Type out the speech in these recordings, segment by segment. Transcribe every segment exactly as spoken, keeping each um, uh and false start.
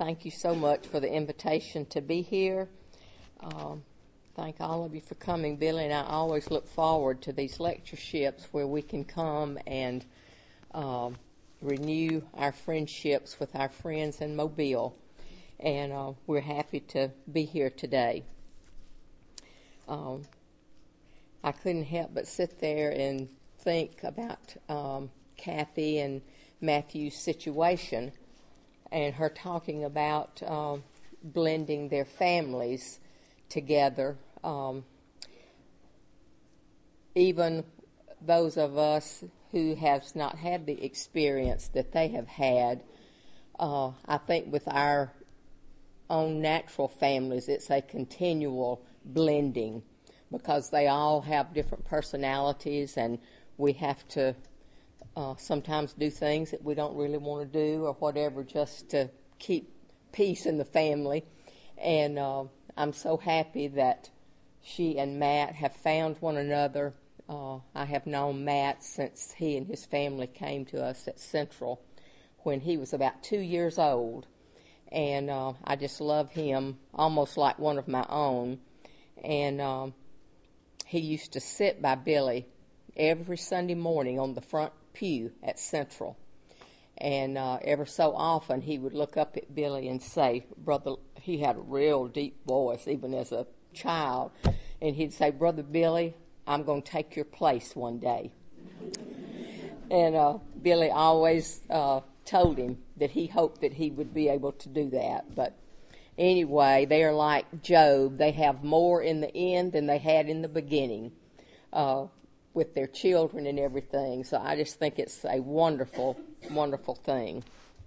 thank you so much for the invitation to be here. Um, thank all of you for coming. Billy and I always look forward to these lectureships where we can come and um, renew our friendships with our friends in Mobile. And uh, we're happy to be here today. Um, I couldn't help but sit there and think about um, Kathy and Matthew's situation, and her talking about um, blending their families together. Um, even those of us who have not had the experience that they have had, uh, I think with our own natural families, it's a continual blending because they all have different personalities, and we have to Uh, sometimes do things that we don't really want to do or whatever just to keep peace in the family. And uh, I'm so happy that she and Matt have found one another. Uh, I have known Matt since he and his family came to us at Central when he was about two years old. And uh, I just love him almost like one of my own. And um, he used to sit by Billy every Sunday morning on the front pew at Central, and uh, ever so often he would look up at Billy and say, brother, he had a real deep voice even as a child, and he'd say, Brother Billy, I'm going to take your place one day. And uh, Billy always uh, told him that he hoped that he would be able to do that. But anyway, they are like Job. They have more in the end than they had in the beginning. Uh, with their children and everything. So I just think it's a wonderful, wonderful thing.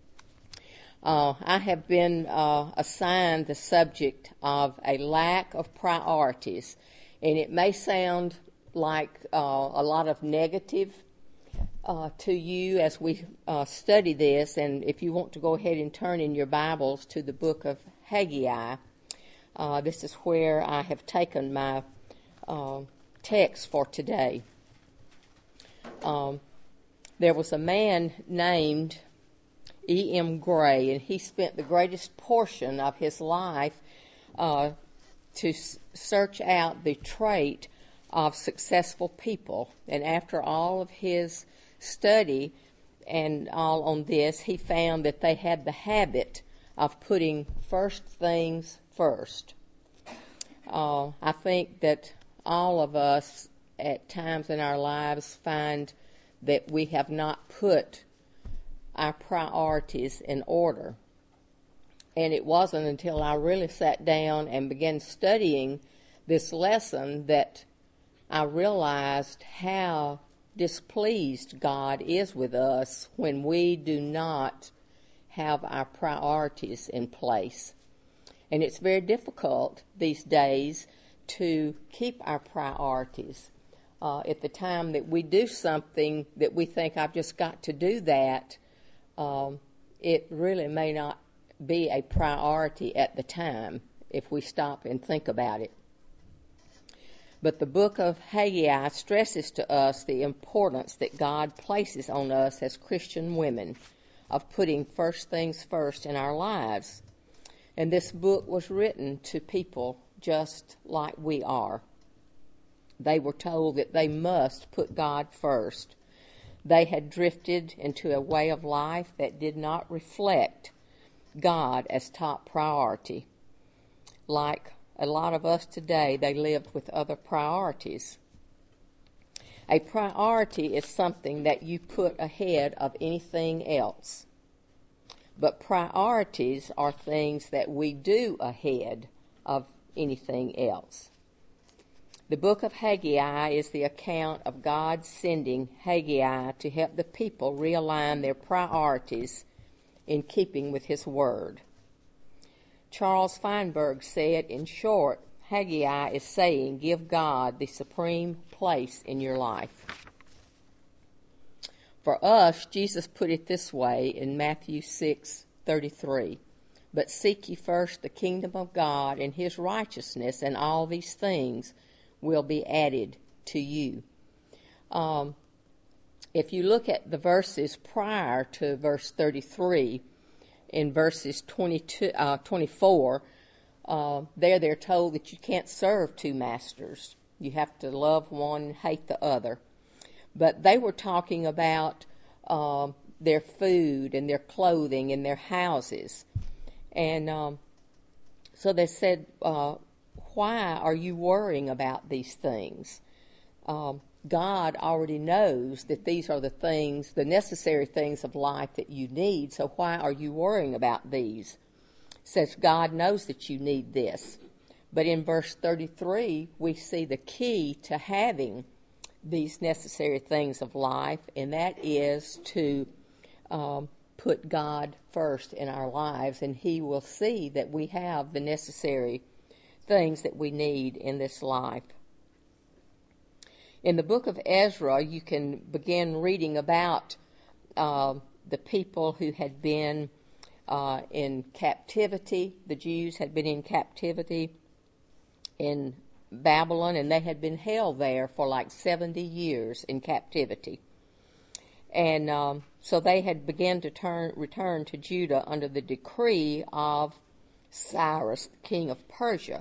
Uh, I have been uh, assigned the subject of a lack of priorities. And it may sound like uh, a lot of negative uh, to you as we uh, study this. And if you want to go ahead and turn in your Bibles to the book of Haggai, uh, this is where I have taken my uh, text for today. Um, there was a man named E M Gray, and he spent the greatest portion of his life uh, to s- search out the trait of successful people. And after all of his study and all on this, he found that they had the habit of putting first things first. Uh, I think that all of us at times in our lives find that we have not put our priorities in order. And it wasn't until I really sat down and began studying this lesson that I realized how displeased God is with us when we do not have our priorities in place. And it's very difficult these days to keep our priorities. Uh, at the time that we do something that we think, I've just got to do that, um, it really may not be a priority at the time if we stop and think about it. But the book of Haggai stresses to us the importance that God places on us as Christian women of putting first things first in our lives. And this book was written to people just like we are. They were told that they must put God first. They had drifted into a way of life that did not reflect God as top priority. Like a lot of us today, they lived with other priorities. A priority is something that you put ahead of anything else. But priorities are things that we do ahead of anything else. The book of Haggai is the account of God sending Haggai to help the people realign their priorities in keeping with his word. Charles Feinberg said, in short, Haggai is saying, give God the supreme place in your life. For us, Jesus put it this way in Matthew six thirty-three. But seek ye first the kingdom of God and his righteousness, and all these things will be added to you. Um, if you look at the verses prior to verse thirty-three, in verses twenty-two, uh, twenty-four, uh, there they're told that you can't serve two masters. You have to love one and hate the other. But they were talking about uh, their food and their clothing and their houses. And um, so they said, uh, why are you worrying about these things? Um, God already knows that these are the things, the necessary things of life that you need, so why are you worrying about these? It says God knows that you need this. But in verse thirty-three, we see the key to having these necessary things of life, and that is to um, put God first in our lives, and He will see that we have the necessary things that we need in this life. In the book of Ezra, you can begin reading about uh, the people who had been uh, in captivity. The Jews had been in captivity in Babylon, and they had been held there for like seventy years in captivity. And um, so they had begun to turn, return to Judah under the decree of Cyrus, king of Persia.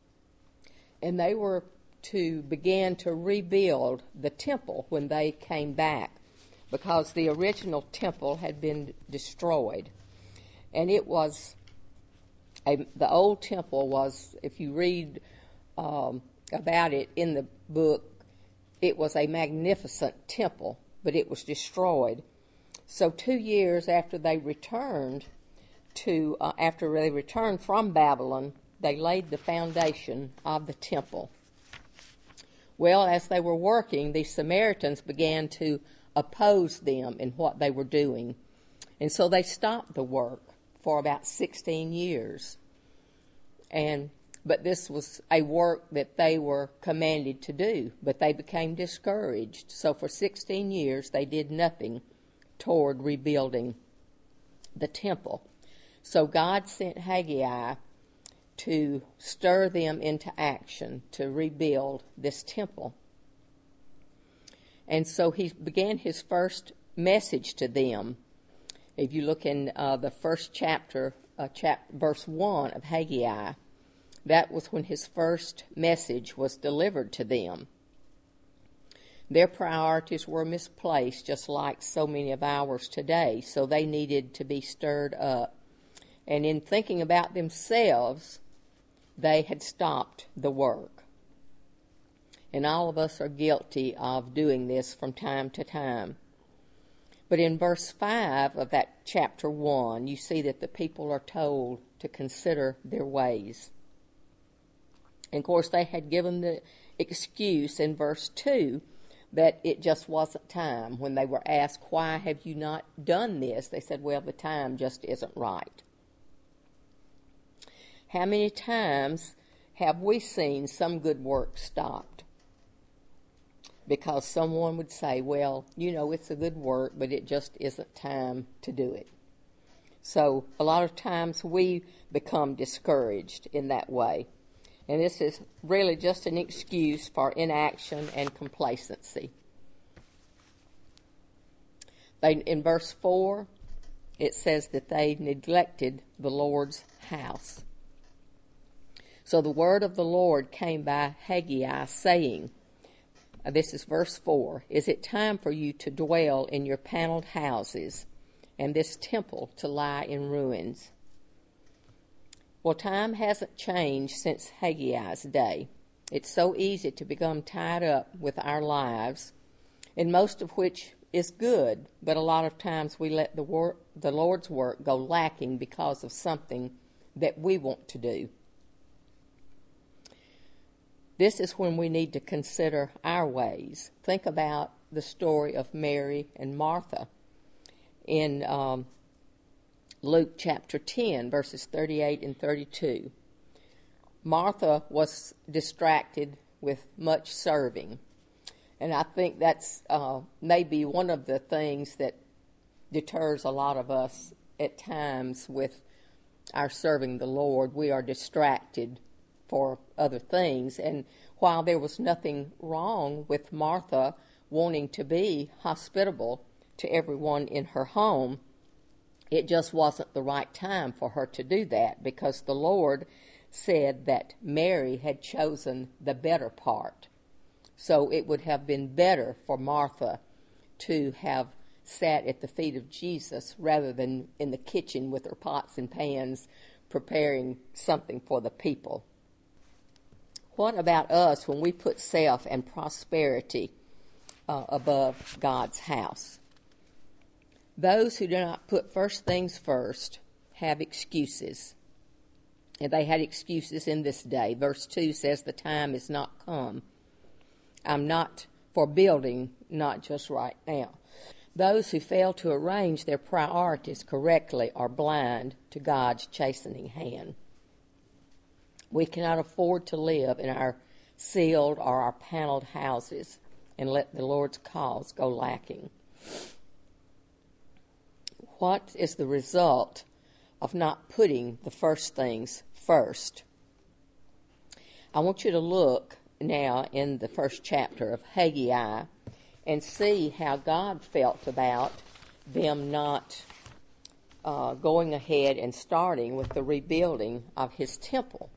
And they were to begin to rebuild the temple when they came back, because the original temple had been destroyed. And it was, a, the old temple was, if you read um, about it in the book, it was a magnificent temple, but it was destroyed. So two years after they returned to, uh, after they returned from Babylon, they laid the foundation of the temple. Well, as they were working, the Samaritans began to oppose them in what they were doing. And so they stopped the work for about sixteen years. And but this was a work that they were commanded to do, but they became discouraged. So for sixteen years, they did nothing toward rebuilding the temple. So God sent Haggai to stir them into action to rebuild this temple. And so he began his first message to them. If you look in uh, the first chapter, uh, chap- verse one of Haggai, that was when his first message was delivered to them. Their priorities were misplaced, just like so many of ours today, so they needed to be stirred up. And in thinking about themselves, they had stopped the work. And all of us are guilty of doing this from time to time. But in verse five of that chapter one, you see that the people are told to consider their ways. And of course, they had given the excuse in verse two that it just wasn't time. When they were asked, why have you not done this? They said, well, the time just isn't right. How many times have we seen some good work stopped? Because someone would say, well, you know, it's a good work, but it just isn't time to do it. So a lot of times we become discouraged in that way. And this is really just an excuse for inaction and complacency. They, in verse four, it says that they neglected the Lord's house. So the word of the Lord came by Haggai, saying, uh, this is verse four, is it time for you to dwell in your paneled houses, and this temple to lie in ruins? Well, time hasn't changed since Haggai's day. It's so easy to become tied up with our lives, and most of which is good, but a lot of times we let the work, the Lord's work go lacking because of something that we want to do. This is when we need to consider our ways. Think about the story of Mary and Martha in um, Luke chapter ten, verses thirty-eight and thirty-two. Martha was distracted with much serving. And I think that's uh, maybe one of the things that deters a lot of us at times with our serving the Lord. We are distracted for other things. And while there was nothing wrong with Martha wanting to be hospitable to everyone in her home, It just wasn't the right time for her to do that, because the Lord said that Mary had chosen the better part. So it would have been better for Martha to have sat at the feet of Jesus rather than in the kitchen with her pots and pans preparing something for the people. What about us when we put self and prosperity uh, above God's house? Those who do not put first things first have excuses. And they had excuses in this day. Verse two says, the time is not come. I'm not for building, not just right now. Those who fail to arrange their priorities correctly are blind to God's chastening hand. We cannot afford to live in our sealed or our paneled houses and let the Lord's cause go lacking. What is the result of not putting the first things first? I want you to look now in the first chapter of Haggai and see how God felt about them not uh, going ahead and starting with the rebuilding of his temple.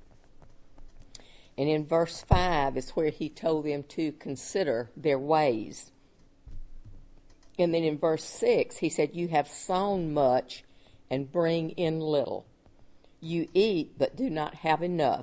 And in verse five is where he told them to consider their ways. And then in verse six, he said, you have sown much and bring in little. You eat, but do not have enough.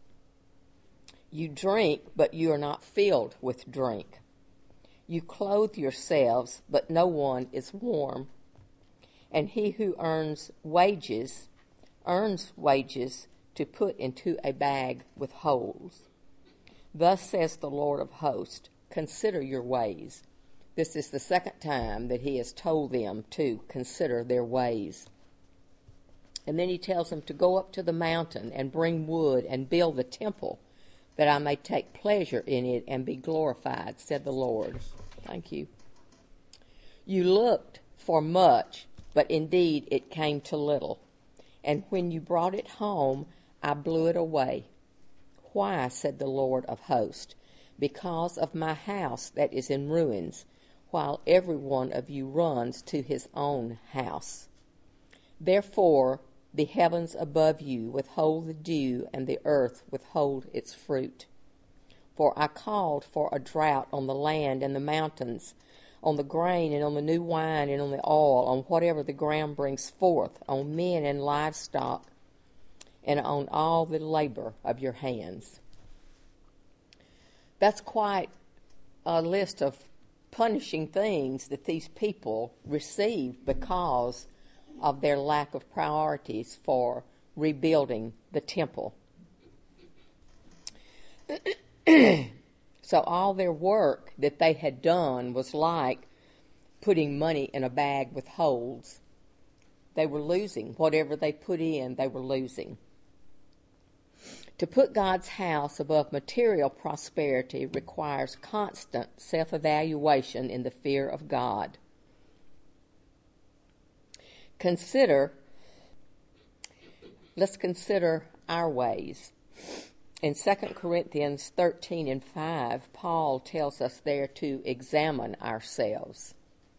You drink, but you are not filled with drink. You clothe yourselves, but no one is warm. And he who earns wages, earns wages to put into a bag with holes. Thus says the Lord of hosts, consider your ways. This is the second time that he has told them to consider their ways. And then he tells them to go up to the mountain and bring wood and build the temple, that I may take pleasure in it and be glorified, said the Lord. Thank you. You looked for much, but indeed it came to little. And when you brought it home, I blew it away. Why, said the Lord of hosts? Because of my house that is in ruins, while every one of you runs to his own house. Therefore, the heavens above you withhold the dew, and the earth withhold its fruit. For I called for a drought on the land and the mountains, on the grain and on the new wine and on the oil, on whatever the ground brings forth, on men and livestock, and on all the labor of your hands. That's quite a list of punishing things that these people received because of their lack of priorities for rebuilding the temple. So all their work that they had done was like putting money in a bag with holes. They were losing. Whatever they put in, they were losing. To put God's house above material prosperity requires constant self-evaluation in the fear of God. Consider, let's consider our ways. In Second Corinthians thirteen and five, Paul tells us there to examine ourselves.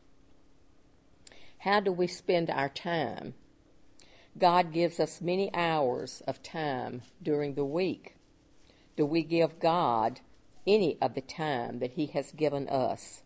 How do we spend our time? God gives us many hours of time during the week. Do we give God any of the time that he has given us?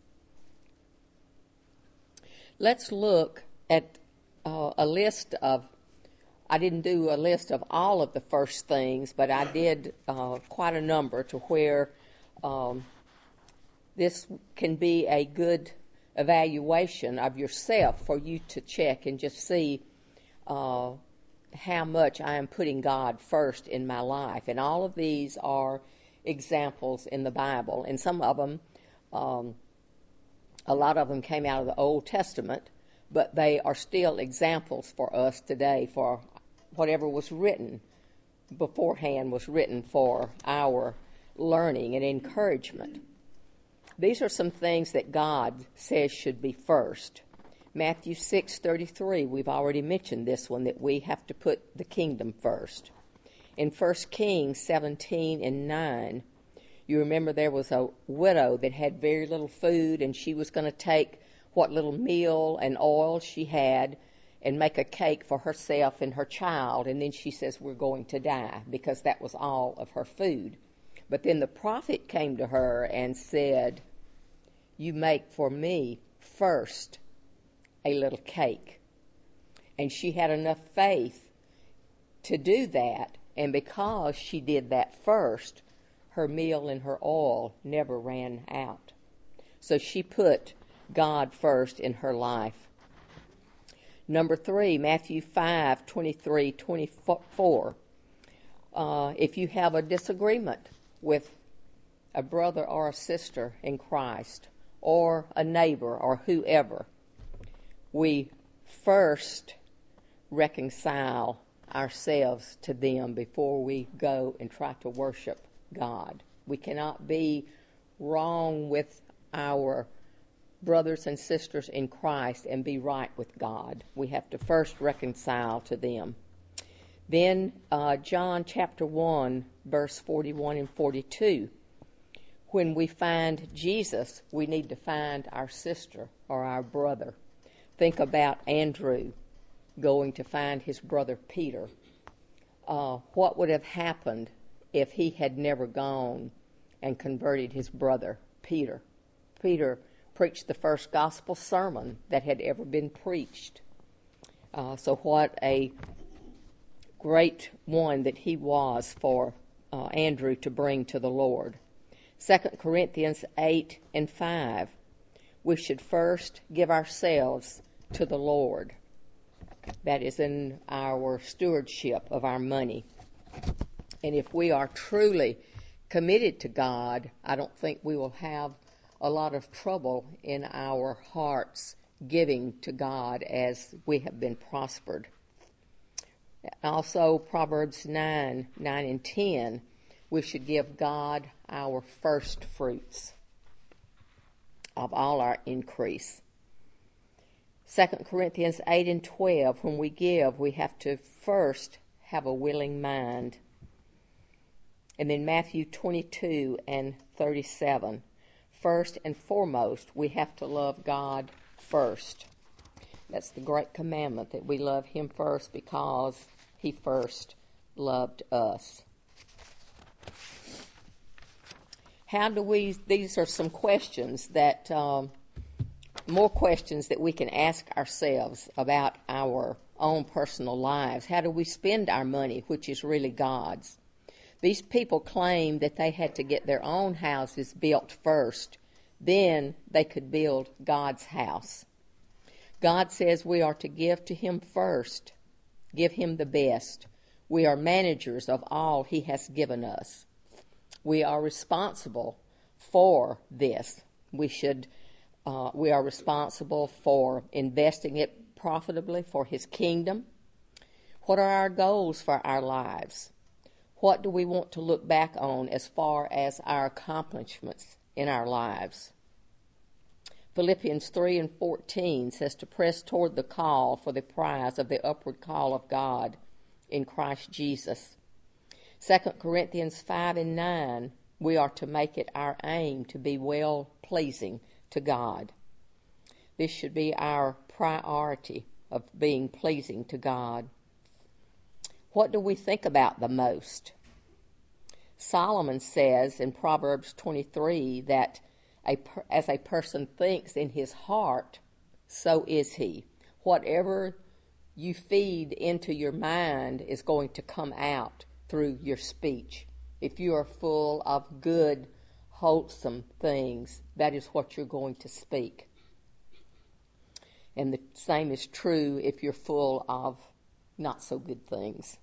Let's look at uh, a list of, I didn't do a list of all of the first things, but I did uh, quite a number to where um, this can be a good evaluation of yourself for you to check and just see uh, how much I am putting God first in my life. And all of these are examples in the Bible. And some of them, um, a lot of them came out of the Old Testament, but they are still examples for us today, for whatever was written beforehand was written for our learning and encouragement. These are some things that God says should be first. Matthew six thirty-three, we've already mentioned this one, that we have to put the kingdom first. In First Kings seventeen and nine, you remember there was a widow that had very little food, and she was going to take what little meal and oil she had and make a cake for herself and her child, and then she says, we're going to die, because that was all of her food. But then the prophet came to her and said, you make for me first a little cake. And she had enough faith to do that, and because she did that first, her meal and her oil never ran out. So she put God first in her life. Number three, Matthew five, twenty-three, twenty-four. Uh, if you have a disagreement with a brother or a sister in Christ, or a neighbor or whoever, we first reconcile ourselves to them before we go and try to worship God. We cannot be wrong with our brothers and sisters in Christ and be right with God. We have to first reconcile to them. Then uh, John chapter one, verse forty-one and forty-two. When we find Jesus, we need to find our sister or our brother. Think about Andrew going to find his brother Peter. Uh, what would have happened if he had never gone and converted his brother Peter? Peter preached the first gospel sermon that had ever been preached. Uh, so what a great one that he was for uh, Andrew to bring to the Lord. Second Corinthians eight and five. We should first give ourselves to the Lord. That is in our stewardship of our money. And if we are truly committed to God, I don't think we will have a lot of trouble in our hearts giving to God as we have been prospered. Also, Proverbs nine, nine and ten, we should give God our first fruits of all our increase. Second Corinthians eight and twelve, when we give, we have to first have a willing mind. And then Matthew twenty-two and thirty-seven, first and foremost, we have to love God first. That's the great commandment, that we love Him first because He first loved us. How do we, these are some questions that, um, more questions that we can ask ourselves about our own personal lives. How do we spend our money, which is really God's? These people claim that they had to get their own houses built first, then they could build God's house. God says we are to give to Him first, give Him the best. We are managers of all He has given us. We are responsible for this. We should, uh, we are responsible for investing it profitably for His kingdom. What are our goals for our lives? What do we want to look back on as far as our accomplishments in our lives? Philippians three and fourteen says to press toward the call for the prize of the upward call of God in Christ Jesus. Second Corinthians five and nine, we are to make it our aim to be well-pleasing to God. This should be our priority of being pleasing to God. What do we think about the most? Solomon says in Proverbs twenty-three that a, as a person thinks in his heart, so is he. Whatever you feed into your mind is going to come out through your speech. If you are full of good, wholesome things, that is what you're going to speak. And the same is true if you're full of not so good things.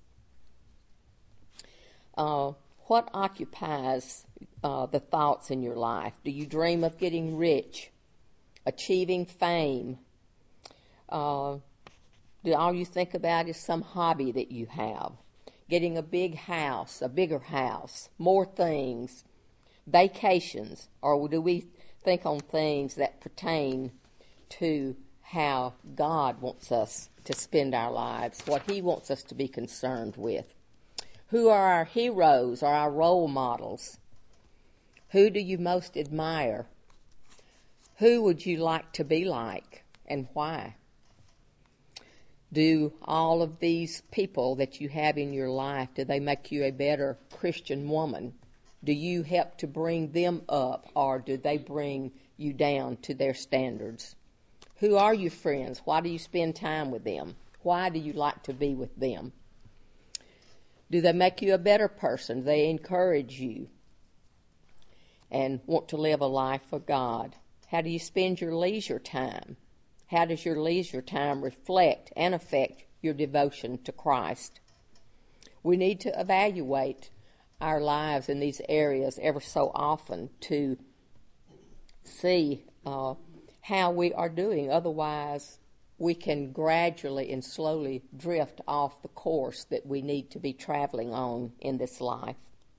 Uh, what occupies uh, the thoughts in your life? Do you dream of getting rich, achieving fame? Uh, do all you think about is some hobby that you have? Getting a big house, a bigger house, more things, vacations? Or do we think on things that pertain to how God wants us to spend our lives, what He wants us to be concerned with? Who are our heroes or our role models? Who do you most admire? Who would you like to be like, and why? Do all of these people that you have in your life, do they make you a better Christian woman? Do you help to bring them up, or do they bring you down to their standards? Who are your friends? Why do you spend time with them? Why do you like to be with them? Do they make you a better person? Do they encourage you and want to live a life for God? How do you spend your leisure time? How does your leisure time reflect and affect your devotion to Christ? We need to evaluate our lives in these areas ever so often to see uh, how we are doing. Otherwise, we can gradually and slowly drift off the course that we need to be traveling on in this life.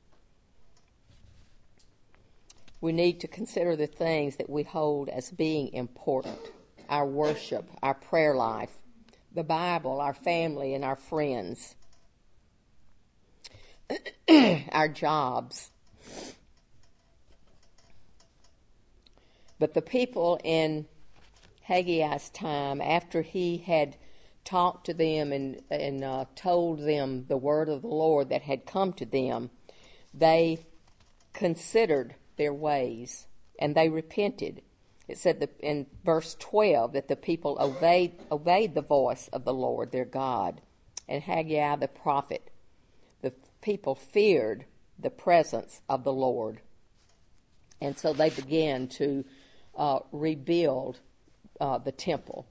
We need to consider the things that we hold as being important. Our worship, our prayer life, the Bible, our family and our friends, our jobs. But the people in Haggai's time, after he had talked to them and, and uh, told them the word of the Lord that had come to them, they considered their ways and they repented. It said that in verse twelve that the people obeyed, obeyed the voice of the Lord their God. And Haggai the prophet, the people feared the presence of the Lord. And so they began to uh, rebuild uh, the temple.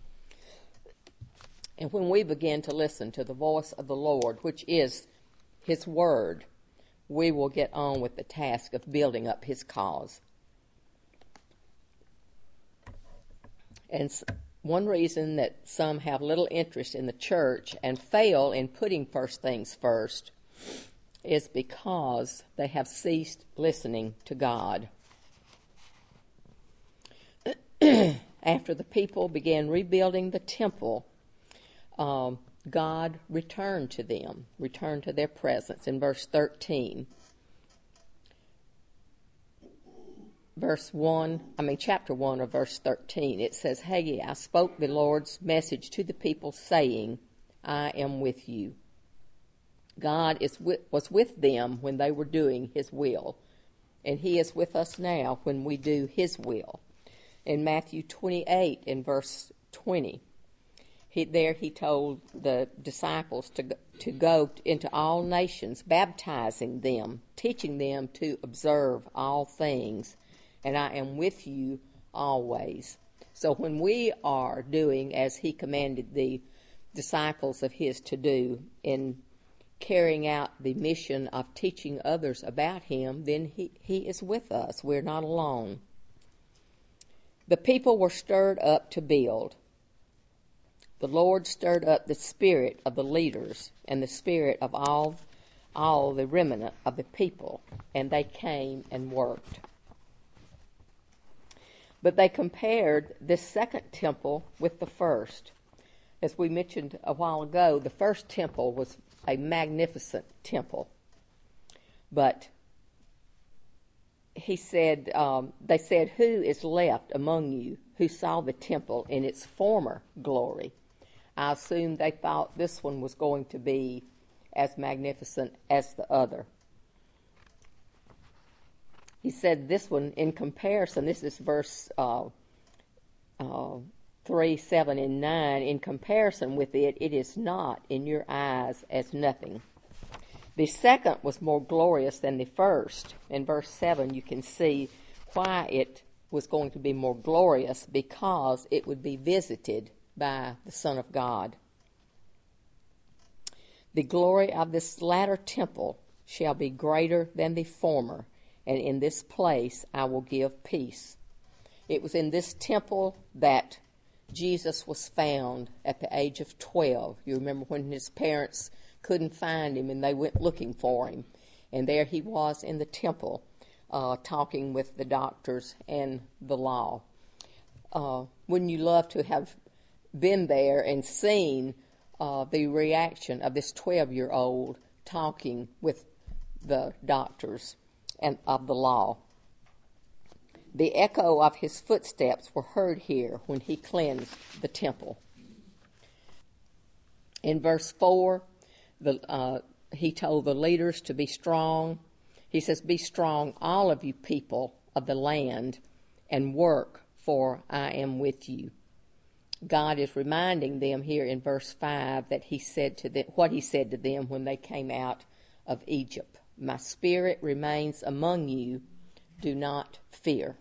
And when we begin to listen to the voice of the Lord, which is His word, we will get on with the task of building up His cause. And one reason that some have little interest in the church and fail in putting first things first is because they have ceased listening to God. After the people began rebuilding the temple, um, God returned to them, returned to their presence. In verse thirteen, verse one, I mean chapter one of verse thirteen, it says, Haggai spoke the Lord's message to the people, saying, I am with you. God is with, was with them when they were doing His will, and He is with us now when we do His will. In Matthew twenty-eight, in verse twenty, he, there he told the disciples to, to go into all nations, baptizing them, teaching them to observe all things, and I am with you always. So when we are doing as He commanded the disciples of His to do in carrying out the mission of teaching others about Him, then He, he is with us. We're not alone. The people were stirred up to build. The Lord stirred up the spirit of the leaders and the spirit of all, all the remnant of the people, and they came and worked. But they compared this second temple with the first. As we mentioned a while ago, the first temple was a magnificent temple. But he said, um, they said, who is left among you who saw the temple in its former glory? I assume they thought this one was going to be as magnificent as the other. He said this one, in comparison, this is verse uh, uh, three, seven, and nine. In comparison with it, it is not in your eyes as nothing. The second was more glorious than the first. In verse seven, you can see why it was going to be more glorious, because it would be visited by the Son of God. The glory of this latter temple shall be greater than the former, and in this place I will give peace. It was in this temple that Jesus was found at the age of twelve. You remember when his parents couldn't find him and they went looking for him. And there he was in the temple uh, talking with the doctors and the law. Uh, wouldn't you love to have been there and seen uh, the reaction of this twelve-year-old talking with the doctors and of the law? The echo of his footsteps were heard here when he cleansed the temple. In verse four, the, uh, he told the leaders to be strong. He says, "Be strong, all of you people of the land, and work, for I am with you." God is reminding them here in verse five that he said to them, what he said to them when they came out of Egypt. "My spirit remains among you. Do not fear."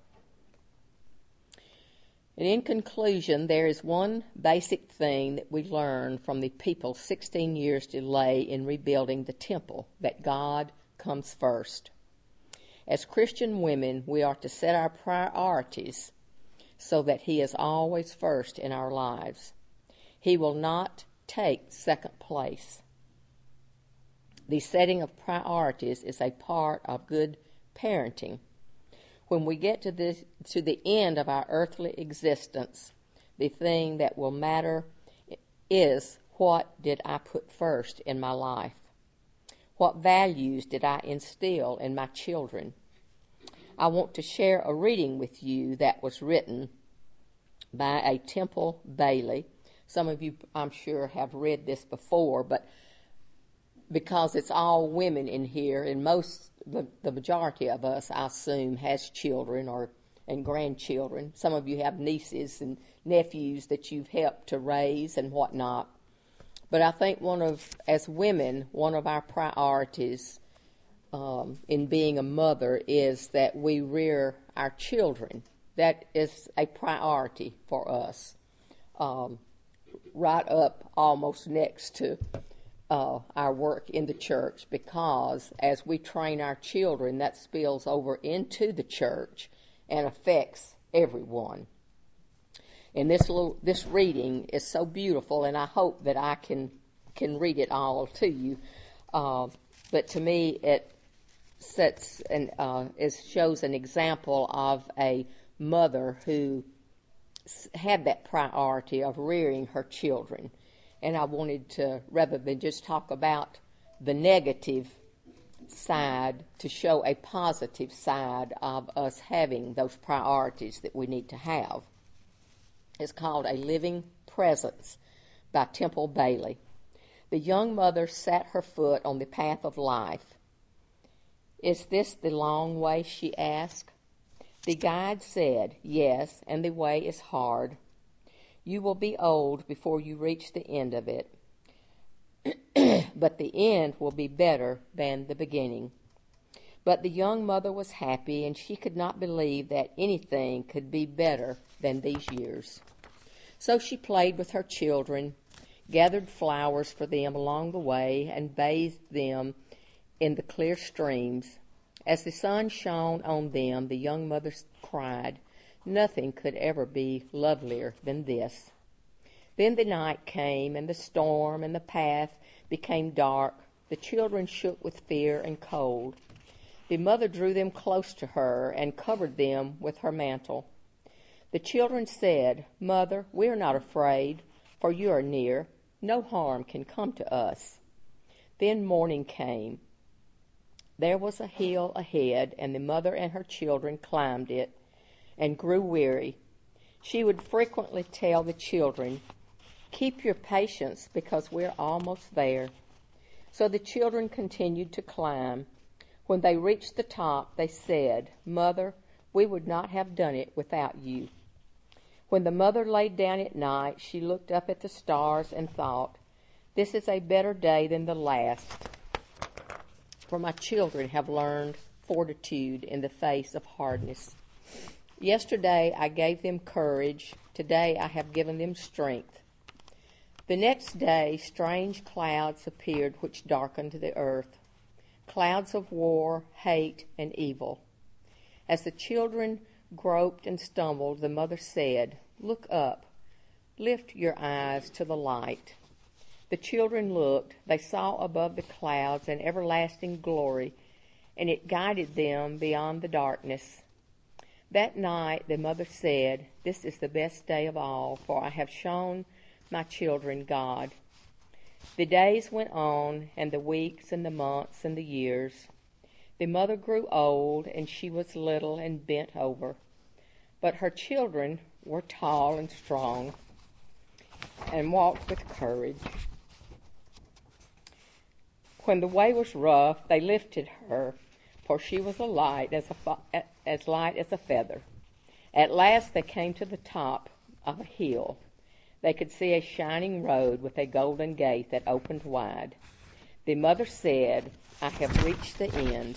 And in conclusion, there is one basic thing that we learn from the people's sixteen years delay in rebuilding the temple, that God comes first. As Christian women, we are to set our priorities so that he is always first in our lives. He will not take second place. The setting of priorities is a part of good parenting. When we get to this, to the end of our earthly existence, the thing that will matter is, what did I put first in my life? What values did I instill in my children? I want to share a reading with you that was written by a Temple Bailey. Some of you, I'm sure, have read this before, but because it's all women in here, and most, the, the majority of us, I assume, has children or and grandchildren. Some of you have nieces and nephews that you've helped to raise and whatnot. But I think one of, as women, one of our priorities um, in being a mother is that we rear our children. That is a priority for us, um, right up almost next to Uh, our work in the church, because as we train our children, that spills over into the church and affects everyone. And this little this reading is so beautiful, and I hope that I can can read it all to you. Uh, but to me, it sets and uh, it shows an example of a mother who had that priority of rearing her children. And I wanted to, rather than just talk about the negative side, to show a positive side of us having those priorities that we need to have. It's called A Living Presence by Temple Bailey. The young mother sat her foot on the path of life. "Is this the long way?" she asked. The guide said, "Yes, and the way is hard. You will be old before you reach the end of it, but the end will be better than the beginning." But the young mother was happy, and she could not believe that anything could be better than these years. So she played with her children, gathered flowers for them along the way, and bathed them in the clear streams. As the sun shone on them, the young mother cried, "Nothing could ever be lovelier than this." Then the night came, and the storm, and the path became dark. The children shook with fear and cold. The mother drew them close to her and covered them with her mantle. The children said, "Mother, we are not afraid, for you are near. No harm can come to us." Then morning came. There was a hill ahead, and the mother and her children climbed it and grew weary. She would frequently tell the children, "Keep your patience, because we're almost there." So the children continued to climb. When they reached the top, they said, "Mother, we would not have done it without you." When the mother laid down at night, she looked up at the stars and thought, "This is a better day than the last, for my children have learned fortitude in the face of hardness. Yesterday I gave them courage. Today I have given them strength." The next day strange clouds appeared which darkened the earth, clouds of war, hate, and evil. As the children groped and stumbled, the mother said, "Look up. Lift your eyes to the light." The children looked. They saw above the clouds an everlasting glory, and it guided them beyond the darkness. That night the mother said, "This is the best day of all, for I have shown my children God." The days went on, and the weeks and the months and the years. The mother grew old, and she was little and bent over. But her children were tall and strong and walked with courage. When the way was rough, they lifted her, for she was a light as, a, as light as a feather. At last they came to the top of a hill. They could see a shining road with a golden gate that opened wide. The mother said, "I have reached the end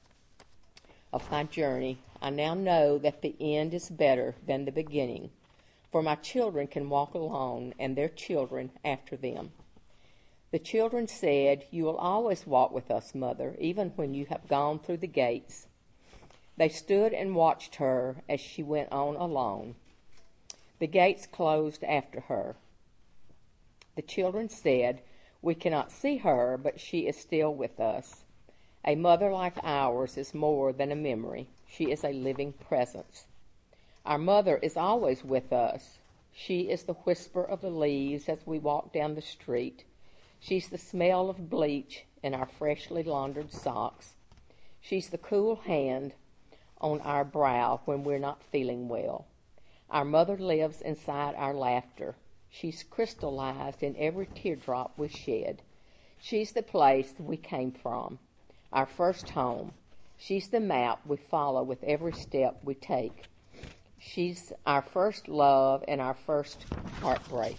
of my journey. I now know that the end is better than the beginning, for my children can walk alone and their children after them." The children said, "You will always walk with us, Mother, even when you have gone through the gates." They stood and watched her as she went on alone. The gates closed after her. The children said, "We cannot see her, but she is still with us." A mother like ours is more than a memory. She is a living presence. Our mother is always with us. She is the whisper of the leaves as we walk down the street. She's the smell of bleach in our freshly laundered socks. She's the cool hand on our brow when we're not feeling well. Our mother lives inside our laughter. She's crystallized in every teardrop we shed. She's the place we came from, our first home. She's the map we follow with every step we take. She's our first love and our first heartbreak.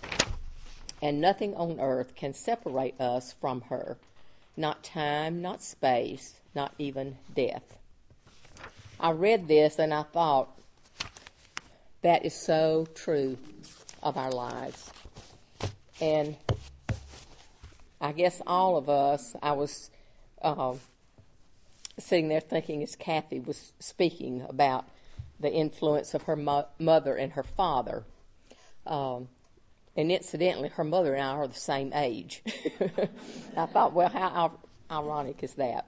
And nothing on earth can separate us from her. Not time, not space, not even death. I read this and I thought, that is so true of our lives. And I guess all of us, I was uh, sitting there thinking as Kathy was speaking about the influence of her mo- mother and her father. Um, and incidentally, her mother and I are the same age. I thought, well, how ironic is that?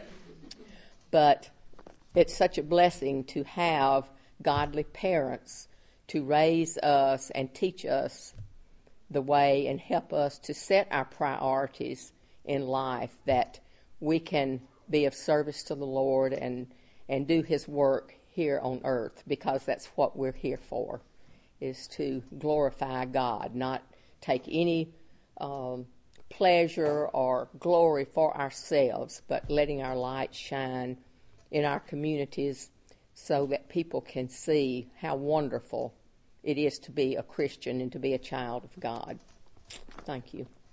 But it's such a blessing to have godly parents to raise us and teach us the way and help us to set our priorities in life, that we can be of service to the Lord and, and do His work here on earth, because that's what we're here for, is to glorify God, not take any um, pleasure or glory for ourselves, but letting our light shine in our communities so that people can see how wonderful it is to be a Christian and to be a child of God. Thank you.